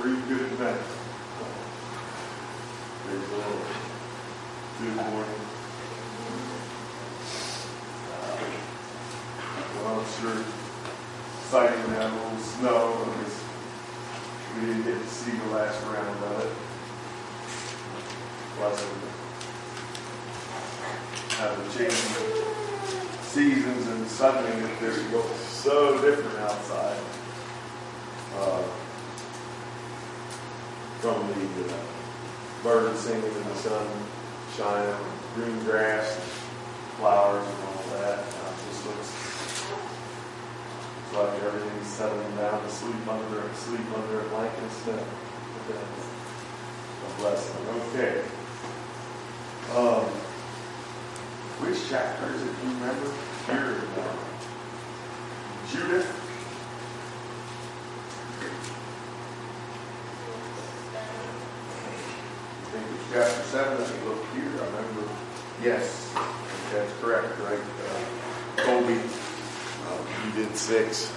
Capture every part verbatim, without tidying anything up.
Very good man. Praise the Lord. Good morning. Uh, well, I'm sure exciting to have a little snow because we didn't get to see the last round of it. Plus, having changing seasons and suddenly it just looks so different outside. Uh, from the uh, birds singing in the sun, shining, green grass, and flowers and all that. Uh, it just looks like everything's settling down to sleep under sleep under a blanket of snow. A blessing. Okay. Um, which chapter is it? Do you remember? Here in uh, Judith. I think it's chapter seven. Let me look here. I remember. Yes, that's correct, right? Uh, Colby, uh, you did six.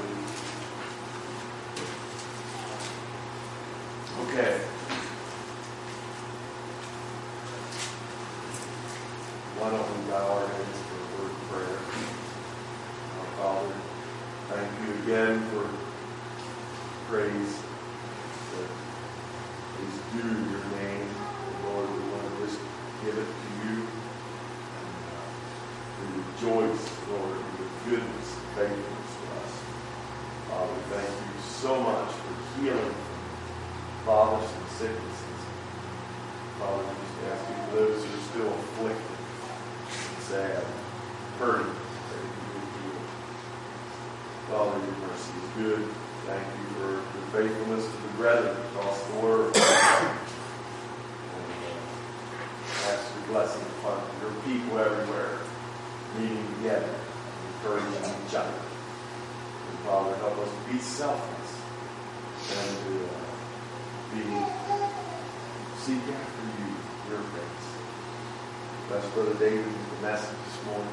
Okay. Why don't we bow our heads for a word of prayer? Our Father, thank you again for praise that is due your name. Lord, we want to just give it to you. And uh, we rejoice, Lord, in your goodness and faithfulness to us. Father, thank you so much for healing fathers and sicknesses. Father, we just ask you for those who are still afflicted, sad, hurting, that you would heal. Father, your mercy is good. Thank you for your faithfulness to the brethren across the world. And uh, ask your blessing upon your people everywhere, meeting together, encouraging each other. And Father, help us to be selfless and to uh, be seek after you, your face. Bless Brother David with the message this morning.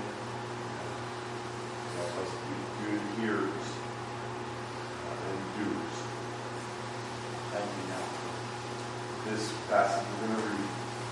Help us to be good hearers and doers. Thank you now for this passage we're going to read.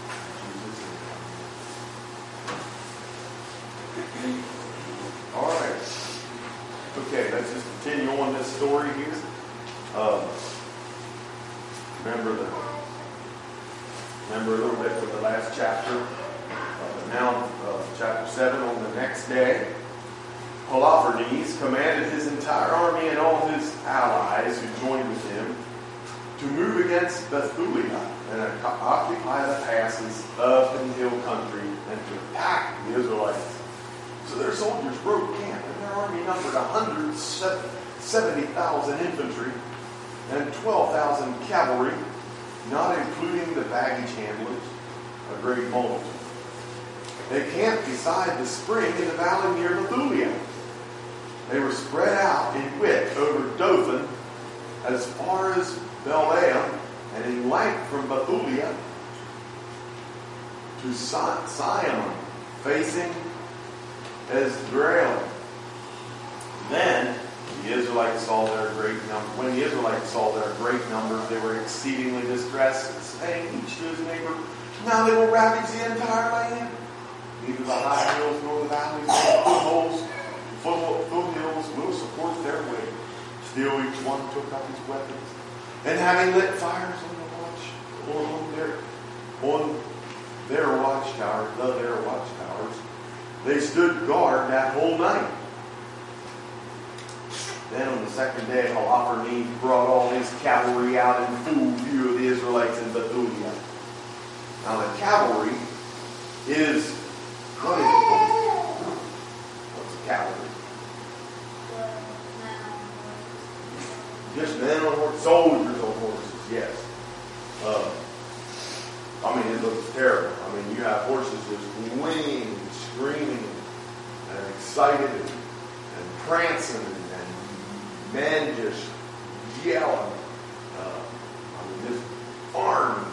In Jesus' name. All right. Okay, let's just continue on this story here. Um, remember the remember a little bit from the last chapter. Uh, now, uh, chapter seven, on the next day, Holofernes commanded his entire army and all his allies who joined with him to move against Bethulia and occupy the passes of the hill country and to attack the Israelites. So their soldiers broke camp, and their army numbered one hundred seventy thousand infantry and twelve thousand cavalry, not including the baggage handlers, a great multitude. They camped beside the spring in the valley near Bethulia. They were spread out in width over Dothan as far as Belaam, and in length from Bethulia to Sion, facing Esdraelon. Then the Israelites saw their great number. When the Israelites saw their great numbers, they were exceedingly distressed, saying each to his neighbor, "Now they will ravage the entire land. Neither the high hills nor the valleys nor the foothills, foothills will support their weight." Still each one took up his weapons, and having lit fires on the watch, or on their on their watchtowers, the their watchtowers, they stood guard that whole night. Then on the second day, Holofernes brought all his cavalry out in full view of the Israelites in Bethulia. Now the cavalry is, what is it? What's a cavalry? Just men on horses, soldiers on horses, yes. Uh, I mean, it looks terrible. I mean, you have horses just whinnying and screaming and excited and, and prancing and, and men just yelling. Uh, I mean, just armed.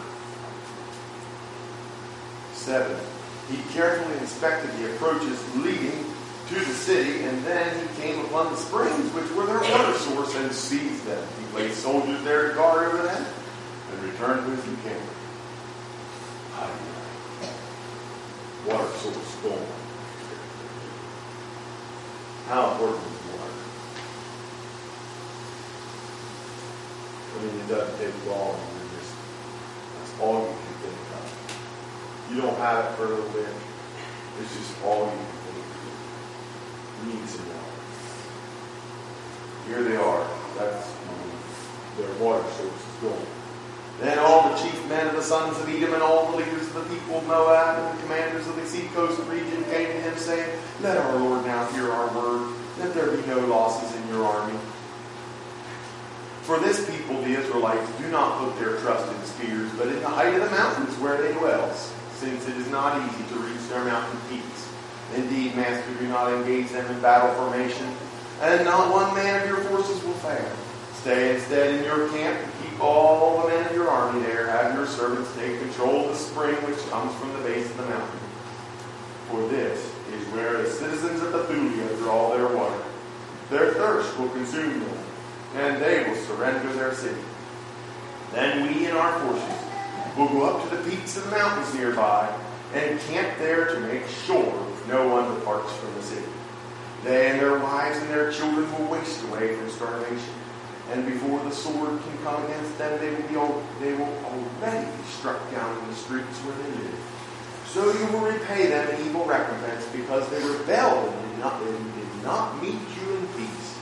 Seven. He carefully inspected the approaches leading to the city, and then he came upon the springs, which were their water source, and seized them. He placed soldiers there to guard over them, and returned to his encampment. Water source gone. How important is water? I mean, it doesn't take long. You're just, that's all you can think of. You don't have it for a little bit. It's just all you can think of. You need some water. Here they are. That's their water source is gone. Then all the chief men of the sons of Edom and all the leaders of the people of Moab and the commanders of the seacoast region came to him, saying, Let our Lord now hear our word. Let there be no losses in your army. For this people, the Israelites, do not put their trust in spears, but in the height of the mountains where they dwell, since it is not easy to reach their mountain peaks. Indeed, master, do not engage them in battle formation, and not one man of your forces will fail. Stay instead in your camp and keep all the men of your army there. Have your servants take control of the spring which comes from the base of the mountain. For this is where the citizens of Bethulia draw their water. Their thirst will consume them, and they will surrender their city. Then we and our forces will go up to the peaks of the mountains nearby and camp there to make sure no one departs from the city. They and their wives and their children will waste away from starvation. And before the sword can come against them, they will be all, they will already be struck down in the streets where they live. So you will repay them an evil recompense, because they rebelled and did not, they did not meet you in peace.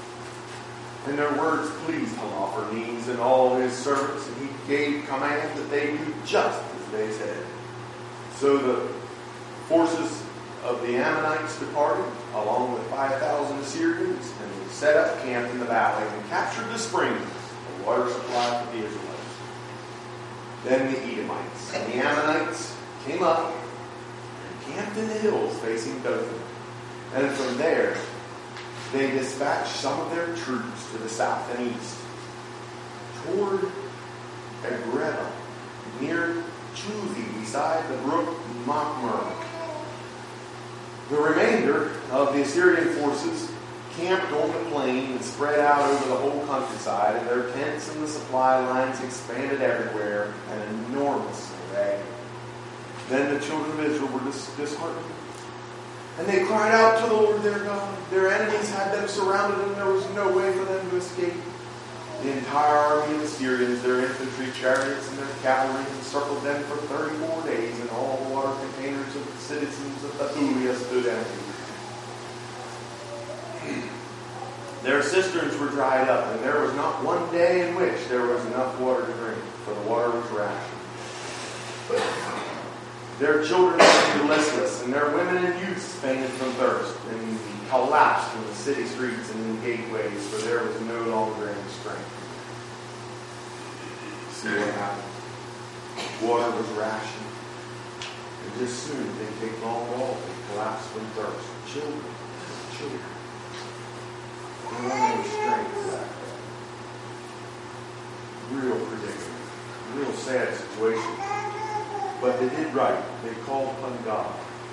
And their words pleased Holofernes and all his servants, and he gave command that they do just as they said. So the forces of the Ammonites departed, along with five thousand Assyrians, and they set up camp in the valley and captured the springs, the water supply for the Israelites. Then the Edomites and the Ammonites came up and camped in the hills facing Dothan. And from there, they dispatched some of their troops to the south and east, toward Agreba, near Chuzi, beside the brook Machmer. The remainder of the Assyrian forces camped on the plain and spread out over the whole countryside, and their tents and the supply lines expanded everywhere, an enormous array. Then the children of Israel were dis- disheartened, and they cried out to the Lord their God. Their enemies had them surrounded, and there was no way for them to escape. The entire army of the Assyrians, their infantry, chariots, and their cavalry encircled them for thirty-four days, and all the water containers of the citizens of Bethulia stood empty. Their cisterns were dried up, and there was not one day in which there was enough water to drink, for the water was rationed. But their children became listless, and their women and youths fainted from thirst, and collapsed in the city streets and in the gateways, for there was no longer any strength. See what happened? Water was rationed, and just soon it didn't take long at all. They collapsed from thirst. Children, children. There wasn't any strength left. Real predicament. Real sad situation. But they did right. They called upon God.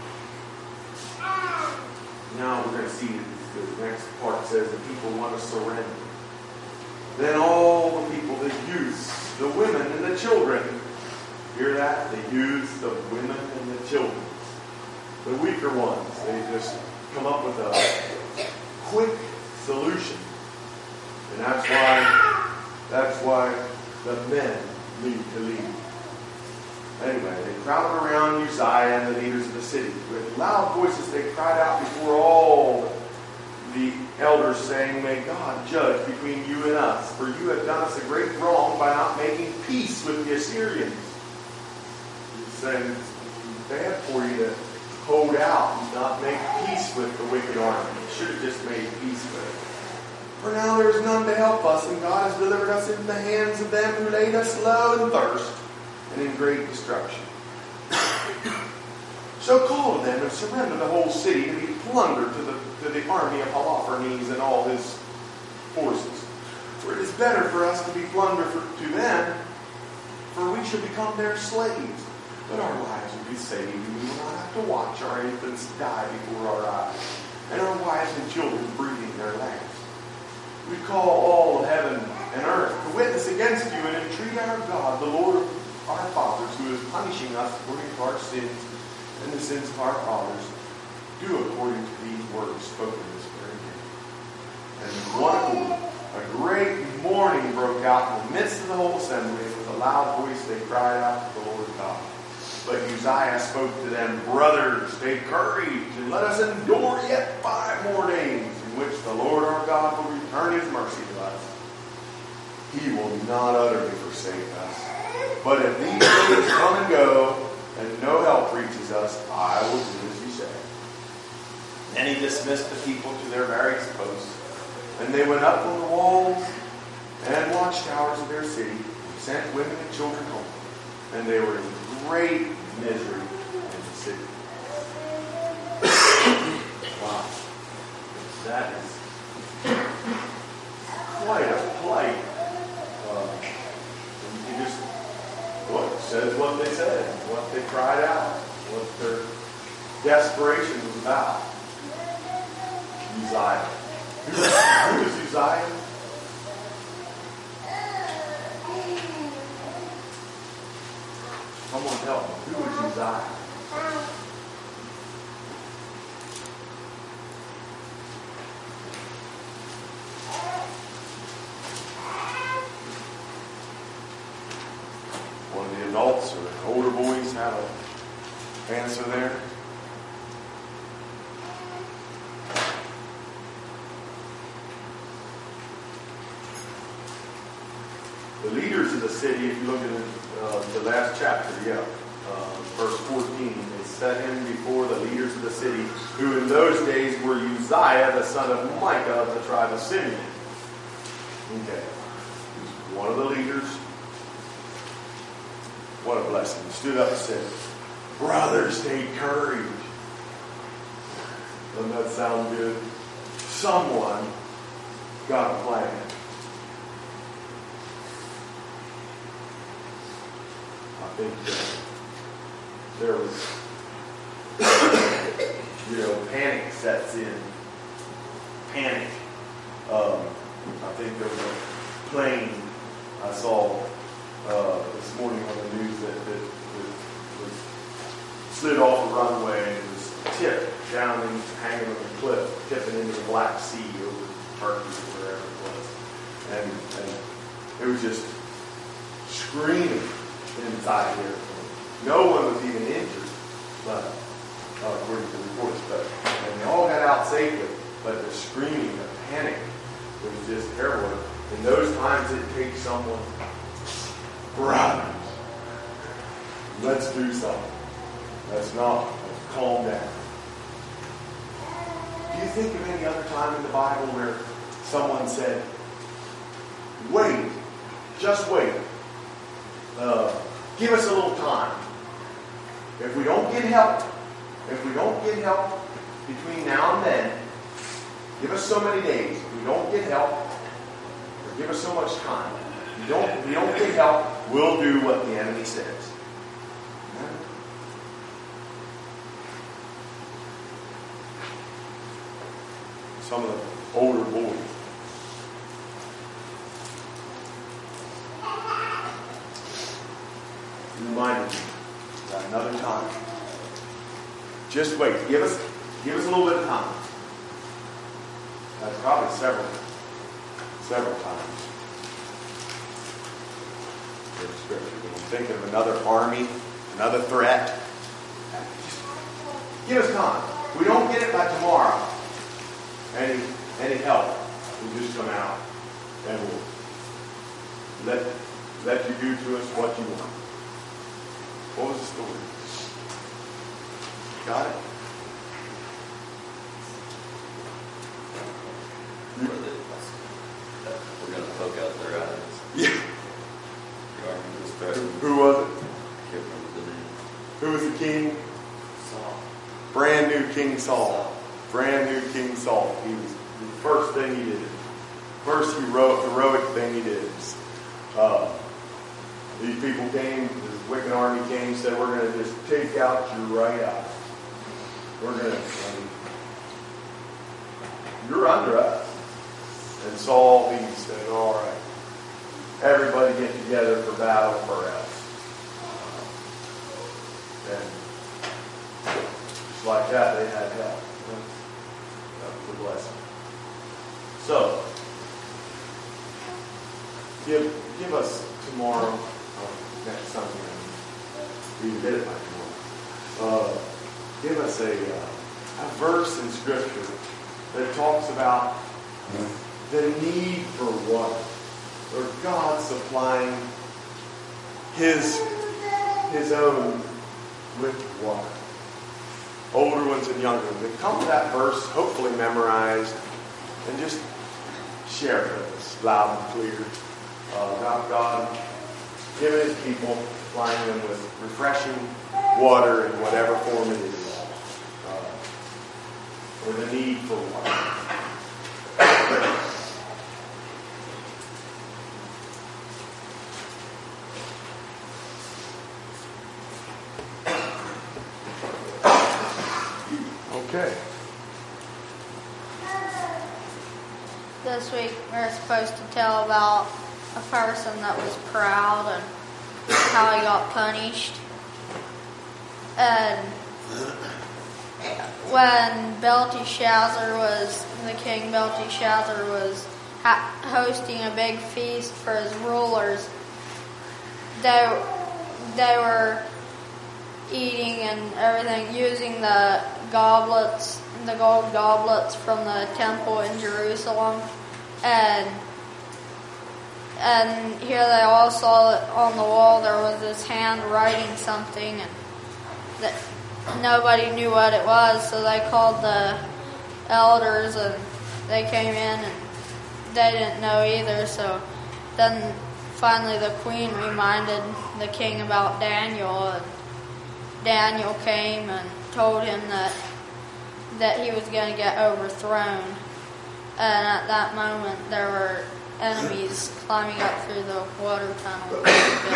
Now we're going to see that the next part says the people want to surrender. Then all the people, the youths, the women, and the children, hear that? The youths, the women, and the children. The weaker ones, they just come up with a quick solution. And that's why, that's why the men need to lead. Anyway, they crowded around Uzziah and the leaders of the city. With loud voices they cried out before all the elders, saying, May God judge between you and us, for you have done us a great wrong by not making peace with the Assyrians. He's saying it's bad for you to hold out and not make peace with the wicked army. You should have just made peace with it. For now there is none to help us, and God has delivered us into the hands of them who laid us low in thirst and in great destruction. So call to them and surrender the whole city to be plundered to the, to the army of Holofernes and all his forces. For it is better for us to be plundered for, to them, for we shall become their slaves. But our lives will be saved, and we will not have to watch our infants die before our eyes, and our wives and children breathing their lambs. We call all of heaven and earth to witness witness against you and entreat our God, the Lord of our fathers, who is punishing us according to our sins and the sins of our fathers, do according to these words spoken this very day. And in one accord, a great mourning broke out in the midst of the whole assembly, and with a loud voice they cried out to the Lord God. But Uzziah spoke to them, Brothers, take courage, and let us endure yet five more days, in which the Lord our God will return his mercy to us. He will not utterly forsake us. But if these days come and go, and no help reaches us, I will do as you say. Then he dismissed the people to their various posts, and they went up on the walls and watchtowers of their city, and sent women and children home. And they were in great misery in the city. Wow. That is quite a plight. Uh, you just, what says what they said, what they cried out, what their desperation was about. Uzziah. Who, who is Uzziah? Someone help me. Who is Uzziah? One of the adults or older boys have an answer there. The leaders of the city, if you look at uh, the last chapter, yeah, uh, verse fourteen, they set him before the leaders of the city, who in those days were Uzziah, the son of Micah of the tribe of Simeon. Okay. He's one of the leaders. What a blessing. He stood up and said, Brothers, take courage. Doesn't that sound good? Someone got a plan. I think that there was, you know, panic sets in. Panic. Um, I think there was a plane I saw uh, this morning on the news that, that, that was slid off the runway and was tipped down and hanging on the cliff, tipping into the Black Sea over Turkey or wherever it was. And, and it was just screaming inside here. No one was even injured, but uh, according to reports. But and they all got out safely. But the screaming, the panic was just terrible. In those times, it takes someone, brothers, let's do something. Let's not let's calm down. Do you think of any other time in the Bible where someone said, "Wait, just wait. Uh, give us a little time. If we don't get help, if we don't get help between now and then, give us so many days. If we don't get help, or give us so much time. If we don't, if we don't get help, we'll do what the enemy says." Some of the older boys. Reminded me that another time. Just wait. Give us, give us a little bit of time. That's probably several, several times. There's scripture. I'm thinking of another army, another threat. Give us time. If we don't get it by tomorrow, any any help, we'll just come out and we'll let let you do to us what you want. What was the story? Got it? We're going to poke out their eyes. Yeah. The army was threatened. Who was it? I can't remember the name. Who was the king? Saul. Brand new King Saul. Brand new King Saul. He was the first thing he did. First heroic, heroic thing he did. Uh, these people came, this wicked army came and said, we're going to just take out your right eye. We're going to, I mean, you're under us. And Saul, he said, all right. everybody get together for battle or else. And just like that, they had help. That was a blessing. So, give give us tomorrow, uh, next Sunday, we did it by tomorrow. Uh, give us a, uh, a verse in Scripture that talks about the need for water, or God supplying His His own with water. Older ones and younger ones. They come to that verse, hopefully memorized, and just share it with us loud and clear. Uh, about God giving His people, supplying them with refreshing water in whatever form it is, uh, or the need for water. Okay. This week we're supposed to tell about a person that was proud and how he got punished. And when Belteshazzar was, the king Belteshazzar was ha- hosting a big feast for his rulers, they, they were eating and everything using the goblets, the gold goblets from the temple in Jerusalem. And and here they all saw it on the wall. There was this hand writing something, and that nobody knew what it was. So they called the elders, and they came in, and they didn't know either. So then finally the queen reminded the king about Daniel, and Daniel came and told him that that he was going to get overthrown. And at that moment, there were enemies climbing up through the water tunnel.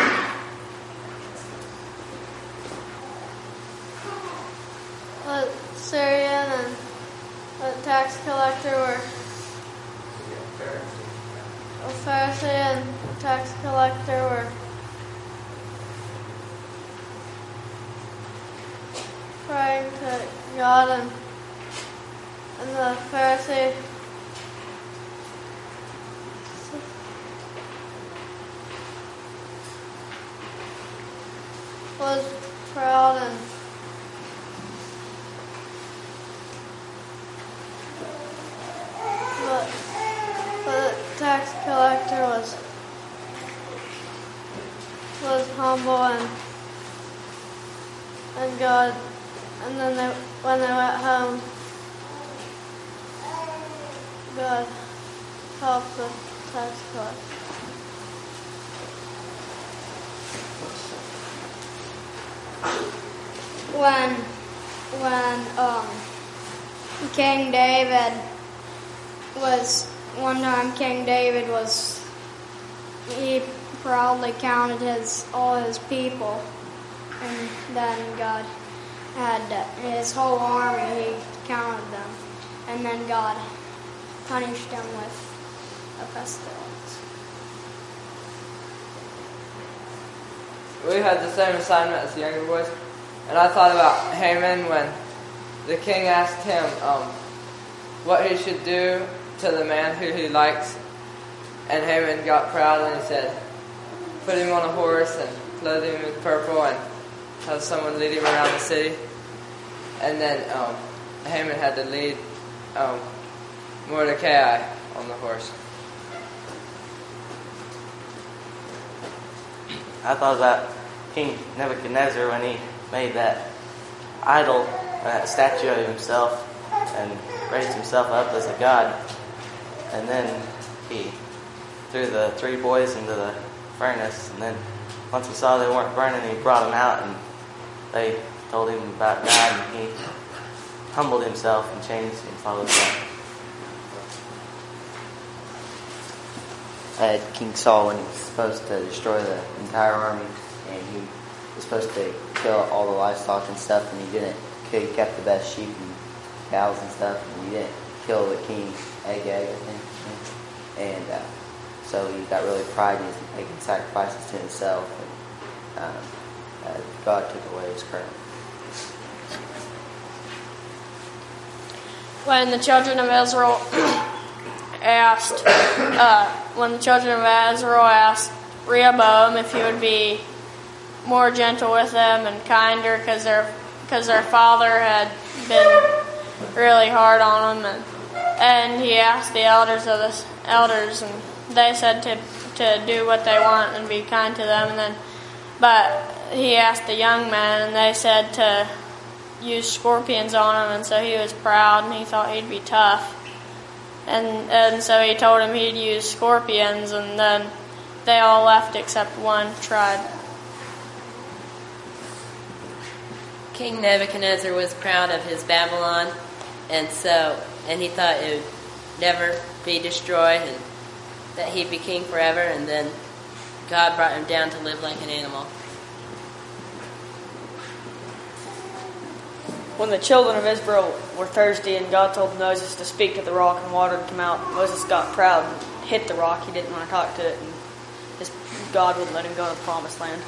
The Syrian and the tax collector were a Pharisee and tax collector were praying to God, and, and the Pharisee was proud, and but, but the tax collector was was humble, and and God, and then they, when they went home, God helped the tax collector. When, when um, King David was, one time King David was, he proudly counted his all his people, and then God had his whole army, he counted them, and then God punished them with a pestilence. We had the same assignment as the younger boys, and I thought about Haman when the king asked him um, what he should do to the man who he likes, and Haman got proud and he said, put him on a horse and clothe him with purple and have someone lead him around the city. And then um, Haman had to lead um, Mordecai on the horse. I thought about King Nebuchadnezzar when he made that idol, that statue of himself, and raised himself up as a god. And then he threw the three boys into the furnace, and then once he saw they weren't burning, he brought them out, and they told him about God, and he humbled himself and changed and followed God. I had King Saul when he was supposed to destroy the entire army, and he was supposed to kill all the livestock and stuff, and he didn't. He kept the best sheep and cows and stuff, and he didn't kill the king Agag, I think. And uh, so he got really pridey and was making sacrifices to himself, and um, uh, God took away his crown. When the children of Israel asked, uh, when the children of Israel asked Rehoboam if he would be more gentle with them and kinder, because their because their father had been really hard on them, and and he asked the elders of the elders, and they said to to do what they want and be kind to them, and then but he asked the young men, and they said to use scorpions on him, and so he was proud and he thought he'd be tough, and and so he told him he'd use scorpions, and then they all left except one tried. King Nebuchadnezzar was proud of his Babylon, and so and he thought it would never be destroyed and that he'd be king forever, and then God brought him down to live like an animal. When the children of Israel were thirsty and God told Moses to speak to the rock and water would come out, Moses got proud and hit the rock. He didn't want to talk to it, and his God wouldn't let him go to the promised land.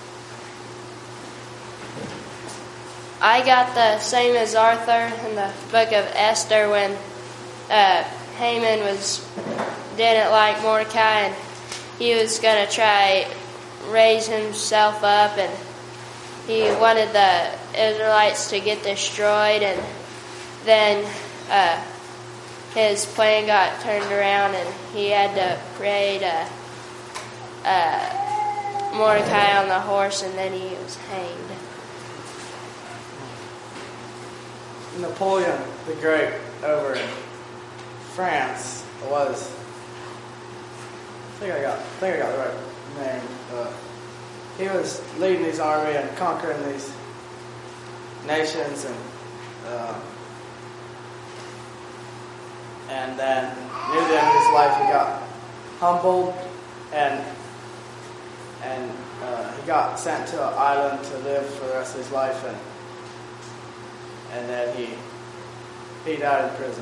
I got the same as Arthur in the book of Esther when uh, Haman was didn't like Mordecai, and he was going to try raise himself up, and he wanted the Israelites to get destroyed, and then uh, his plan got turned around, and he had to parade uh, uh, Mordecai on the horse, and then he was hanged. Napoleon the Great over in France was, I think I got, I think I got the right name. Uh, he was leading his army and conquering these nations, and uh, and then near the end of his life he got humbled, and and uh, he got sent to an island to live for the rest of his life, and and then he he died in prison.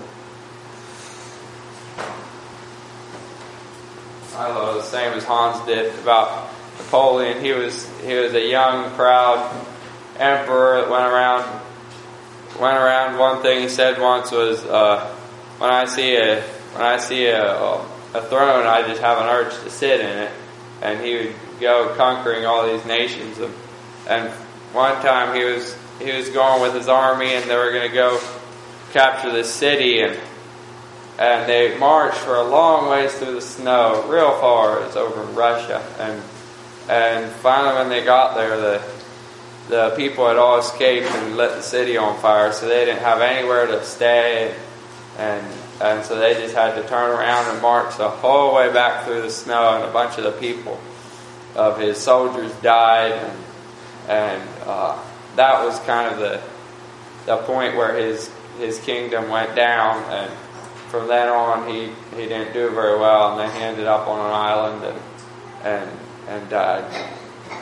I thought the same as Hans did about Napoleon. He was he was a young, proud emperor that went around went around. One thing he said once was, uh, "When I see a when I see a, a throne, I just have an urge to sit in it." And he would go conquering all these nations. And, and one time he was he was going with his army, and they were going to go capture this city, and and they marched for a long ways through the snow, real far. It's over in Russia, and and finally when they got there, the the people had all escaped and lit the city on fire, so they didn't have anywhere to stay, and and so they just had to turn around and march the whole way back through the snow, and a bunch of the people of his soldiers died, and and uh, that was kind of the the point where his his kingdom went down, and from then on he, he didn't do very well, and then he ended up on an island and and and died.